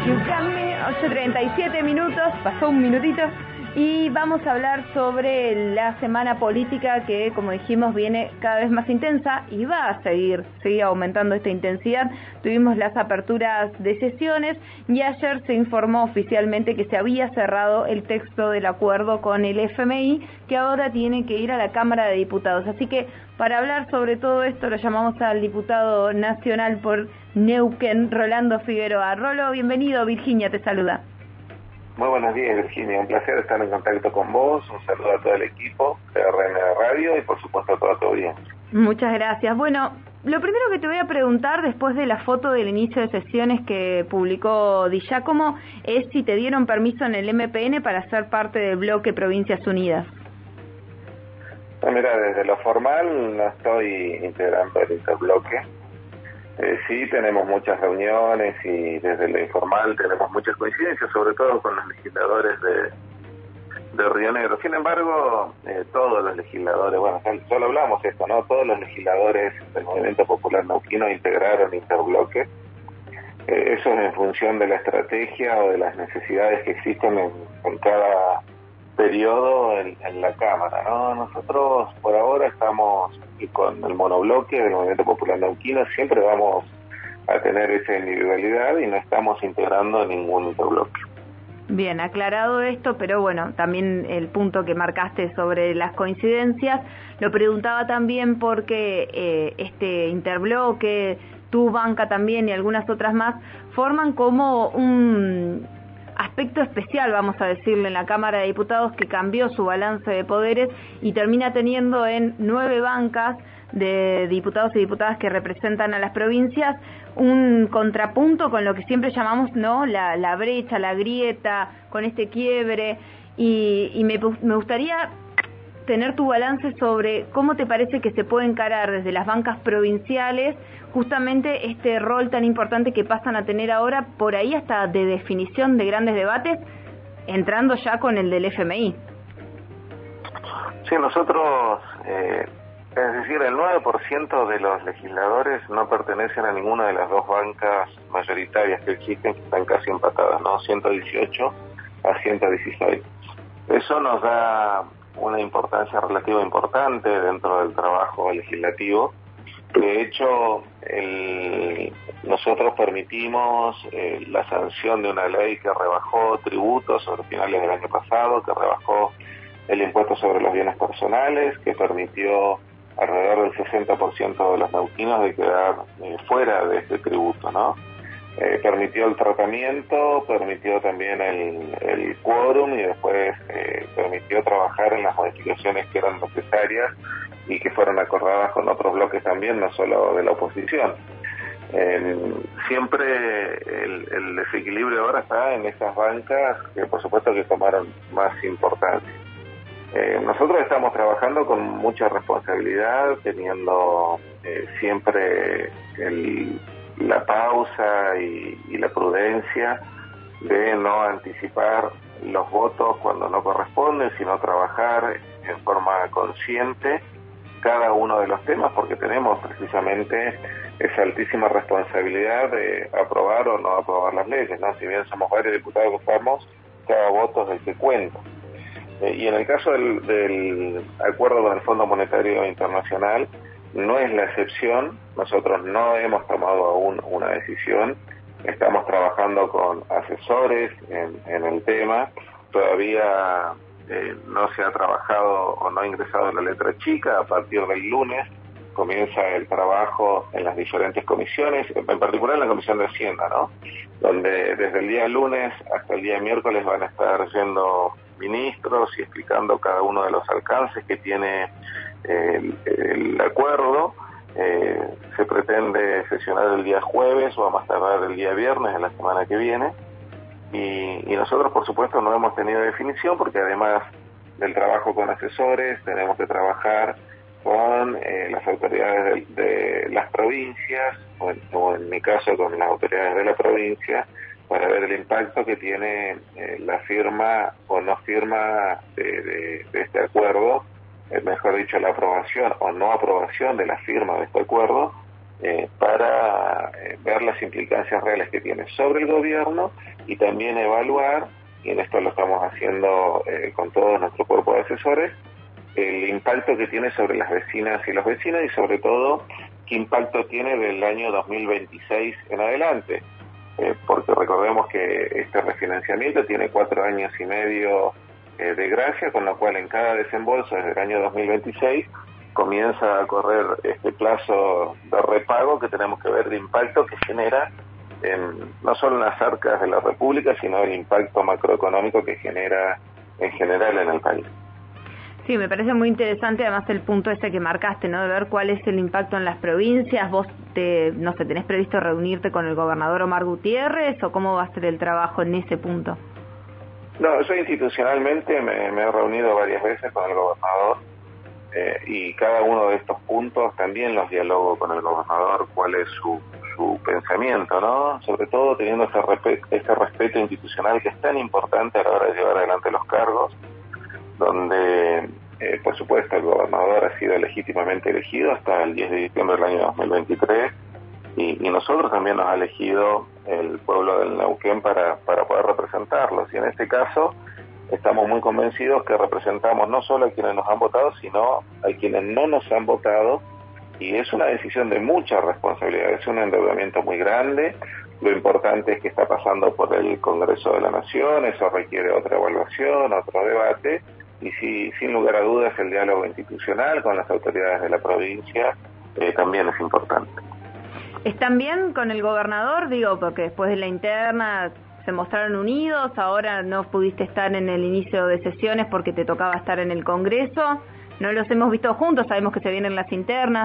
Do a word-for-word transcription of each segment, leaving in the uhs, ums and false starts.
You got me, ocho treinta y siete minutos, pasó un minutito, y vamos a hablar sobre la semana política que, como dijimos, viene cada vez más intensa y va a seguir, seguir aumentando esta intensidad. Tuvimos las aperturas de sesiones y ayer se informó oficialmente que se había cerrado el texto del acuerdo con el F M I, que ahora tiene que ir a la Cámara de Diputados. Así que para hablar sobre todo esto lo llamamos al diputado nacional por Neuquén, Rolando Figueroa. Rolo, bienvenido, Virginia te saluda. Muy buenos días, Virginia, un placer estar en contacto con vos, un saludo a todo el equipo de R N Radio y por supuesto a toda tu audiencia. Muchas gracias. Bueno, lo primero que te voy a preguntar después de la foto del inicio de sesiones que publicó Di Giacomo es si te dieron permiso en el M P N para ser parte del bloque Provincias Unidas. No, mira, desde lo formal no estoy integrando el interbloque. Eh, sí, tenemos muchas reuniones y desde lo informal tenemos muchas coincidencias, sobre todo con los legisladores de, de Río Negro. Sin embargo, eh, todos los legisladores, bueno, solo hablamos esto, ¿no? Todos los legisladores del Movimiento Popular Neuquino integraron interbloque. Eh, eso es en función de la estrategia o de las necesidades que existen en, en cada periodo en, en la Cámara, ¿no? Nosotros por ahora estamos con el monobloque del Movimiento Popular Neuquino, siempre vamos a tener esa individualidad y no estamos integrando ningún interbloque. Bien, aclarado esto, pero bueno, también el punto que marcaste sobre las coincidencias, lo preguntaba también porque eh, este interbloque, tu banca también y algunas otras más, forman como un aspecto especial, vamos a decirle, en la Cámara de Diputados, que cambió su balance de poderes y termina teniendo en nueve bancas de diputados y diputadas que representan a las provincias un contrapunto con lo que siempre llamamos, ¿no?, la, la brecha, la grieta, con este quiebre, y, y me, me gustaría tener tu balance sobre cómo te parece que se puede encarar desde las bancas provinciales justamente este rol tan importante que pasan a tener ahora, por ahí hasta de definición de grandes debates, entrando ya con el del F M I. Sí, nosotros, eh, es decir, el nueve por ciento de los legisladores no pertenecen a ninguna de las dos bancas mayoritarias que existen, que están casi empatadas, ¿no? ciento dieciocho a ciento dieciséis. Eso nos da una importancia relativa importante dentro del trabajo legislativo. De hecho, el, nosotros permitimos eh, la sanción de una ley que rebajó tributos sobre finales del año pasado, que rebajó el impuesto sobre los bienes personales, que permitió alrededor del sesenta por ciento de los neuquinos de quedar eh, fuera de este tributo, ¿no? Eh, permitió el tratamiento, permitió también el, el quórum y después eh, permitió trabajar en las modificaciones que eran necesarias y que fueron acordadas con otros bloques también, no solo de la oposición. Eh, siempre el, el desequilibrio ahora está en esas bancas que por supuesto que tomaron más importancia. Eh, nosotros estamos trabajando con mucha responsabilidad, teniendo eh, siempre el, la pausa y, y la prudencia de no anticipar los votos cuando no corresponden, sino trabajar en forma consciente cada uno de los temas, porque tenemos precisamente esa altísima responsabilidad de aprobar o no aprobar las leyes, ¿no? Si bien somos varios diputados que estamos, cada voto es el que cuenta. Eh, y en el caso del, del acuerdo con el Fondo Monetario Internacional, no es la excepción. Nosotros no hemos tomado aún una decisión, estamos trabajando con asesores en, en el tema, todavía eh, no se ha trabajado o no ha ingresado la letra chica. A partir del lunes comienza el trabajo en las diferentes comisiones, en particular en la Comisión de Hacienda, ¿no?, donde desde el día lunes hasta el día miércoles van a estar yendo ministros y explicando cada uno de los alcances que tiene el, el acuerdo. Eh, se pretende sesionar el día jueves o a más tardar el día viernes de la semana que viene, y, y nosotros por supuesto no hemos tenido definición, porque además del trabajo con asesores tenemos que trabajar con eh, las autoridades de, de las provincias, o en, o en mi caso con las autoridades de la provincia, para ver el impacto que tiene eh, la firma o no firma de, de, de este acuerdo, eh, mejor dicho, la aprobación o no aprobación de la firma de este acuerdo eh, para eh, ver las implicancias reales que tiene sobre el gobierno y también evaluar, y en esto lo estamos haciendo eh, con todo nuestro cuerpo de asesores, el impacto que tiene sobre las vecinas y los vecinos y sobre todo qué impacto tiene del año dos mil veintiséis en adelante, eh, porque recordemos que este refinanciamiento tiene cuatro años y medio eh, de gracia, con lo cual en cada desembolso desde el año dos mil veintiséis comienza a correr este plazo de repago que tenemos que ver de impacto que genera en, no solo en las arcas de la República, sino el impacto macroeconómico que genera en general en el país. Sí, me parece muy interesante además el punto ese que marcaste, ¿no? De ver cuál es el impacto en las provincias. Vos, te, no sé, ¿tenés previsto reunirte con el gobernador Omar Gutiérrez o cómo va a ser el trabajo en ese punto? No, yo institucionalmente me, me he reunido varias veces con el gobernador eh, y cada uno de estos puntos también los dialogo con el gobernador, cuál es su, su pensamiento, ¿no? Sobre todo teniendo este, respeto, este respeto institucional que es tan importante a la hora de llevar adelante los cargos, donde, eh, por supuesto, el gobernador ha sido legítimamente elegido hasta el diez de diciembre del año dos mil veintitrés y, y nosotros también nos ha elegido el pueblo del Neuquén para, para poder representarlos. Y en este caso estamos muy convencidos que representamos no solo a quienes nos han votado, sino a quienes no nos han votado, y es una decisión de mucha responsabilidad, es un endeudamiento muy grande. Lo importante es que está pasando por el Congreso de la Nación, eso requiere otra evaluación, otro debate, y sí, sin lugar a dudas el diálogo institucional con las autoridades de la provincia eh, también es importante. ¿Están bien con el gobernador? Digo, porque después de la interna se mostraron unidos, ahora no pudiste estar en el inicio de sesiones porque te tocaba estar en el Congreso, no los hemos visto juntos, sabemos que se vienen las internas.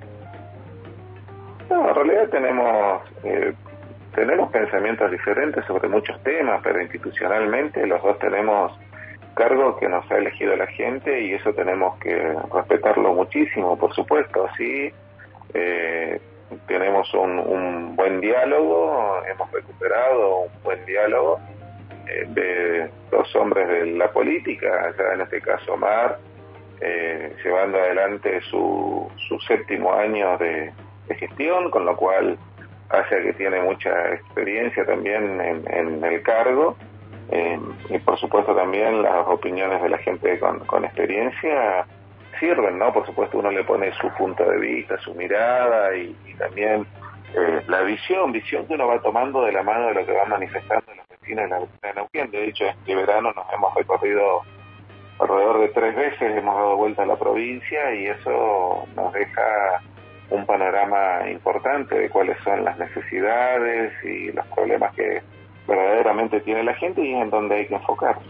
No, en realidad tenemos... Eh, Tenemos pensamientos diferentes sobre muchos temas, pero institucionalmente los dos tenemos cargo que nos ha elegido la gente y eso tenemos que respetarlo muchísimo, por supuesto. Sí, eh, tenemos un, un buen diálogo, hemos recuperado un buen diálogo eh, de dos hombres de la política, ya en este caso Omar, eh, llevando adelante su, su séptimo año de, de gestión, con lo cual hace que tiene mucha experiencia también en, en el cargo eh, y por supuesto también las opiniones de la gente con, con experiencia sirven, ¿no? Por supuesto uno le pone su punto de vista, su mirada y, y también eh, la visión, visión que uno va tomando de la mano de lo que van manifestando los vecinos de Neuquén. De hecho, este verano nos hemos recorrido alrededor de tres veces, hemos dado vuelta a la provincia y eso nos deja un panorama importante de cuáles son las necesidades y los problemas que verdaderamente tiene la gente y en dónde hay que enfocarse.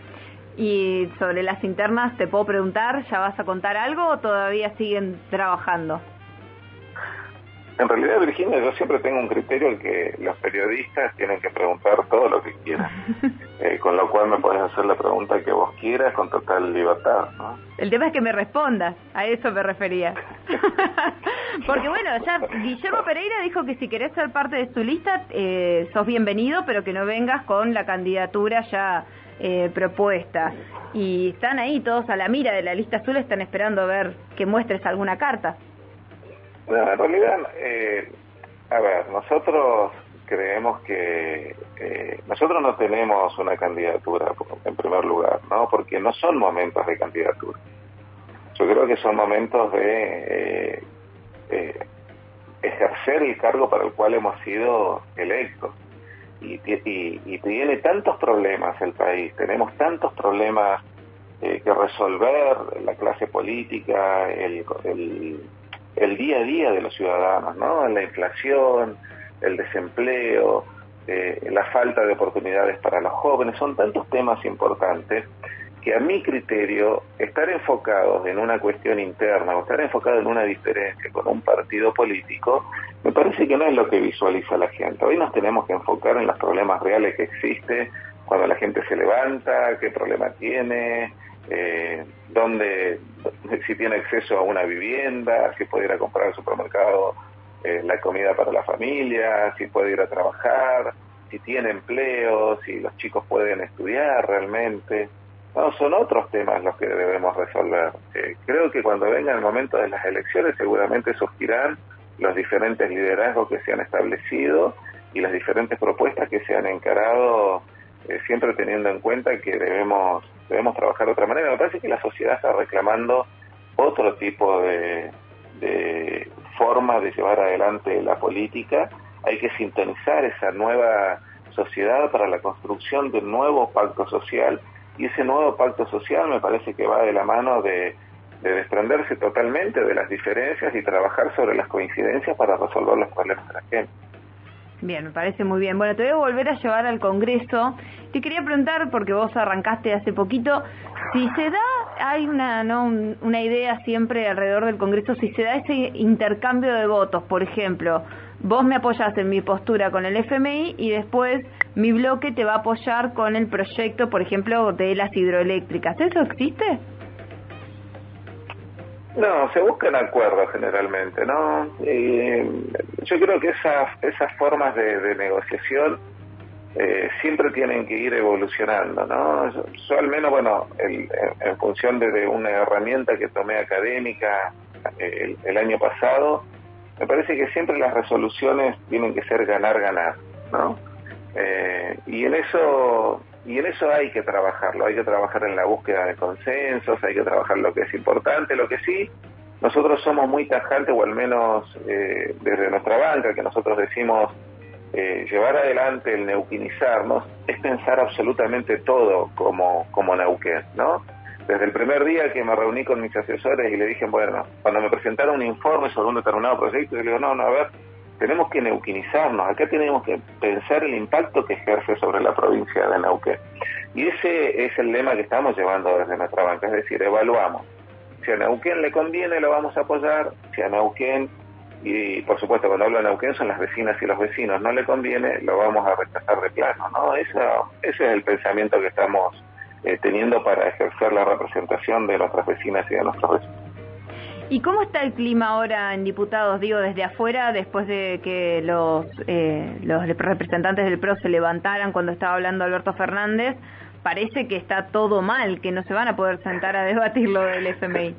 Y sobre las internas, ¿te puedo preguntar, ya vas a contar algo o todavía siguen trabajando? En realidad, Virginia, yo siempre tengo un criterio en que los periodistas tienen que preguntar todo lo que quieran, eh, con lo cual me podés hacer la pregunta que vos quieras con total libertad, ¿no? El tema es que me respondas, a eso me refería. Porque bueno, ya Guillermo Pereira dijo que si querés ser parte de su lista, eh, sos bienvenido, pero que no vengas con la candidatura ya eh, propuesta. Y están ahí todos a la mira de la lista azul, están esperando a ver que muestres alguna carta. No, en realidad, eh, a ver, nosotros creemos que eh, nosotros no tenemos una candidatura en primer lugar, ¿no? Porque no son momentos de candidatura. Yo creo que son momentos de eh, eh, ejercer el cargo para el cual hemos sido electos. Y, y, y tiene tantos problemas el país, tenemos tantos problemas eh, que resolver, la clase política, el, el el día a día de los ciudadanos, ¿no? La inflación, el desempleo, eh, la falta de oportunidades para los jóvenes, son tantos temas importantes que a mi criterio estar enfocados en una cuestión interna o estar enfocados en una diferencia con un partido político, me parece que no es lo que visualiza la gente. Hoy nos tenemos que enfocar en los problemas reales que existen, cuando la gente se levanta, qué problema tiene, eh, dónde, si tiene acceso a una vivienda, si puede ir a comprar al supermercado eh, la comida para la familia, si puede ir a trabajar, si tiene empleo, si los chicos pueden estudiar realmente. No, son otros temas los que debemos resolver. Eh, creo que cuando venga el momento de las elecciones seguramente surgirán los diferentes liderazgos que se han establecido y las diferentes propuestas que se han encarado, eh, siempre teniendo en cuenta que debemos debemos trabajar de otra manera. Me parece que la sociedad está reclamando otro tipo de, de forma de llevar adelante la política. Hay que sintonizar esa nueva sociedad para la construcción de un nuevo pacto social, y ese nuevo pacto social me parece que va de la mano de, de desprenderse totalmente de las diferencias y trabajar sobre las coincidencias para resolver los problemas de la gente. Bien, me parece muy bien. Bueno, te voy a volver a llevar al Congreso. Te quería preguntar, porque vos arrancaste hace poquito, si se da, hay una no una idea siempre alrededor del Congreso, si se da ese intercambio de votos, por ejemplo, vos me apoyás en mi postura con el F M I y después mi bloque te va a apoyar con el proyecto, por ejemplo, de las hidroeléctricas. ¿Eso existe? No, se buscan acuerdos generalmente, ¿no? Y yo creo que esas esas formas de, de negociación eh, siempre tienen que ir evolucionando, ¿no? Yo, yo al menos, bueno, el, en, en función de, de una herramienta que tomé académica el, el año pasado, me parece que siempre las resoluciones tienen que ser ganar-ganar, ¿no? Eh, y en eso y en eso hay que trabajarlo, hay que trabajar en la búsqueda de consensos, hay que trabajar lo que es importante. Lo que sí, nosotros somos muy tajantes, o al menos eh, desde nuestra banca, que nosotros decimos eh, llevar adelante el neuquinizarnos, es pensar absolutamente todo como, como Neuquén, ¿no? Desde el primer día que me reuní con mis asesores y le dije, bueno, cuando me presentaron un informe sobre un determinado proyecto, yo le digo, no, no, a ver, tenemos que neuquinizarnos, acá tenemos que pensar el impacto que ejerce sobre la provincia de Neuquén. Y ese es el lema que estamos llevando desde nuestra banca, es decir, evaluamos. Si a Neuquén le conviene, lo vamos a apoyar. Si a Neuquén, y por supuesto cuando hablo de Neuquén son las vecinas y los vecinos, no le conviene, lo vamos a rechazar de plano, ¿no? Eso, ese es el pensamiento que estamos eh, teniendo para ejercer la representación de nuestras vecinas y de nuestros vecinos. ¿Y cómo está el clima ahora en diputados, digo, desde afuera, después de que los eh, los representantes del P R O se levantaran cuando estaba hablando Alberto Fernández? Parece que está todo mal, que no se van a poder sentar a debatir lo del F M I.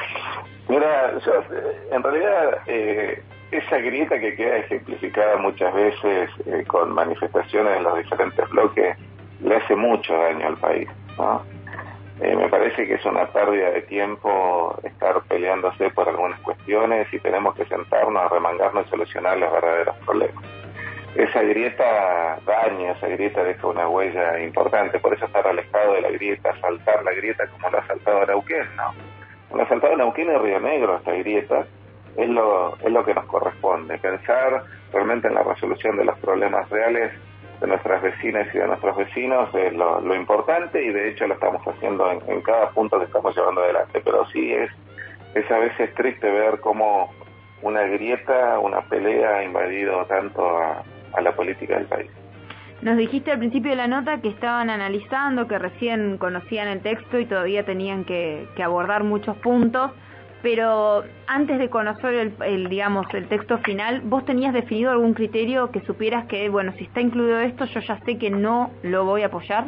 Mira, yo, en realidad, eh, esa grieta que queda ejemplificada muchas veces eh, con manifestaciones en los diferentes bloques, le hace mucho daño al país, ¿no? Eh, me parece que es una pérdida de tiempo estar peleándose por algunas cuestiones y tenemos que sentarnos a remangarnos y solucionar los verdaderos problemas. Esa grieta daña, esa grieta deja una huella importante, por eso estar alejado de la grieta, saltar la grieta como lo ha saltado Neuquén, ¿no? Lo ha saltado Neuquén y Río Negro, esta grieta, es lo, es lo que nos corresponde, pensar realmente en la resolución de los problemas reales de nuestras vecinas y de nuestros vecinos es lo, lo importante, y de hecho lo estamos haciendo en, en cada punto que estamos llevando adelante, pero sí es, es a veces triste ver cómo una grieta, una pelea ha invadido tanto a, a la política del país. Nos dijiste al principio de la nota que estaban analizando, que recién conocían el texto y todavía tenían que, que abordar muchos puntos, pero antes de conocer el, el, digamos, el texto final, ¿vos tenías definido algún criterio que supieras que, bueno, si está incluido esto, yo ya sé que no lo voy a apoyar?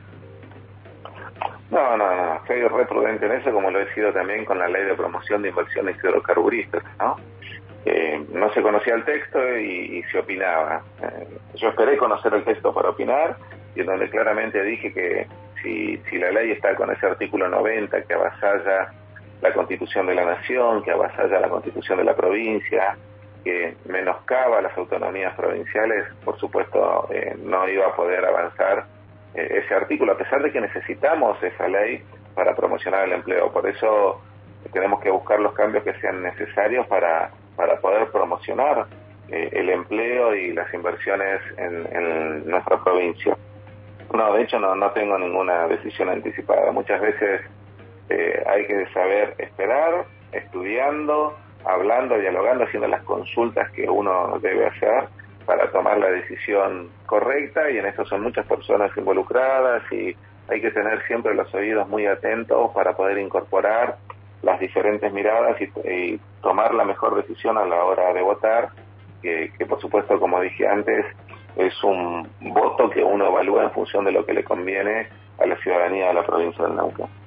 No, no, no, soy re prudente en eso, como lo he sido también con la ley de promoción de inversiones hidrocarburíferas, ¿no? Eh, no se conocía el texto y, y se opinaba. Eh, yo esperé conocer el texto para opinar, y en donde claramente dije que si, si la ley está con ese artículo noventa que avasalla la Constitución de la Nación, que avasalla la Constitución de la provincia, que menoscaba las autonomías provinciales, por supuesto eh, no iba a poder avanzar eh, ese artículo, a pesar de que necesitamos esa ley para promocionar el empleo. Por eso tenemos que buscar los cambios que sean necesarios para, para poder promocionar eh, el empleo y las inversiones en, en nuestra provincia. No, de hecho no, no tengo ninguna decisión anticipada. Muchas veces Eh, hay que saber esperar, estudiando, hablando, dialogando, haciendo las consultas que uno debe hacer para tomar la decisión correcta, y en eso son muchas personas involucradas y hay que tener siempre los oídos muy atentos para poder incorporar las diferentes miradas y, y tomar la mejor decisión a la hora de votar, que, que por supuesto, como dije antes, es un voto que uno evalúa en función de lo que le conviene a la ciudadanía de la provincia del Neuquén.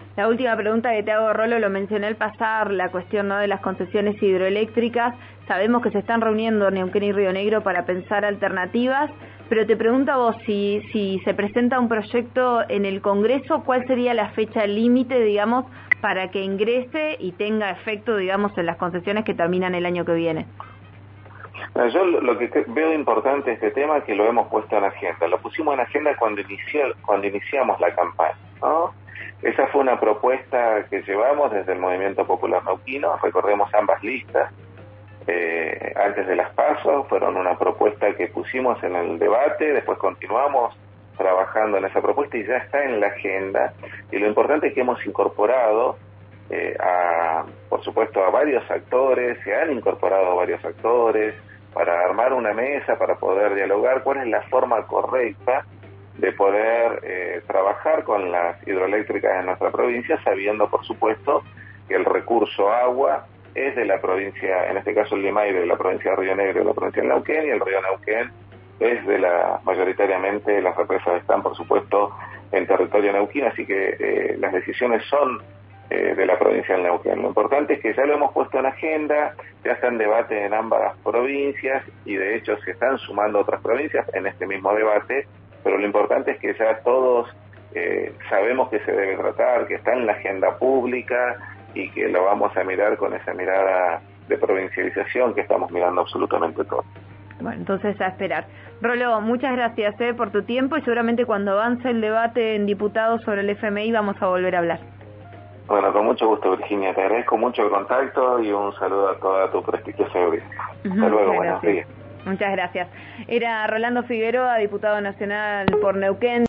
La última pregunta que te hago, Rolo, lo mencioné al pasar, la cuestión, ¿no?, de las concesiones hidroeléctricas. Sabemos que se están reuniendo Neuquén y Río Negro para pensar alternativas, pero te pregunto a vos, si, si se presenta un proyecto en el Congreso, ¿cuál sería la fecha límite, digamos, para que ingrese y tenga efecto, digamos, en las concesiones que terminan el año que viene? Yo lo que veo importante de este tema es que lo hemos puesto en agenda. Lo pusimos en agenda cuando, inició, cuando iniciamos la campaña, ¿no? Esa fue una propuesta que llevamos desde el Movimiento Popular Neuquino. Recordemos ambas listas. Eh, antes de las PASO fueron una propuesta que pusimos en el debate, después continuamos trabajando en esa propuesta y ya está en la agenda. Y lo importante es que hemos incorporado eh, a, por supuesto, a varios actores, se han incorporado varios actores para armar una mesa, para poder dialogar cuál es la forma correcta de poder eh, trabajar con las hidroeléctricas en nuestra provincia, sabiendo, por supuesto, que el recurso agua es de la provincia, en este caso el Limay, de la provincia de Río Negro y de la provincia de Neuquén, y el río Neuquén es de la, mayoritariamente las represas están, por supuesto, en territorio neuquino, así que eh, las decisiones son eh, de la provincia de Neuquén. Lo importante es que ya lo hemos puesto en agenda, ya está en debate en ambas provincias, y de hecho se están sumando otras provincias en este mismo debate, pero lo importante es que ya todos eh, sabemos que se debe tratar, que está en la agenda pública, y que lo vamos a mirar con esa mirada de provincialización que estamos mirando absolutamente todo. Bueno, entonces a esperar. Rolo, muchas gracias eh, por tu tiempo, y seguramente cuando avance el debate en diputados sobre el F M I vamos a volver a hablar. Bueno, con mucho gusto, Virginia. Te agradezco mucho el contacto y un saludo a toda tu prestigiosa audiencia. Hasta luego, buenos días. Muchas gracias. Era Rolando Figueroa, diputado nacional por Neuquén.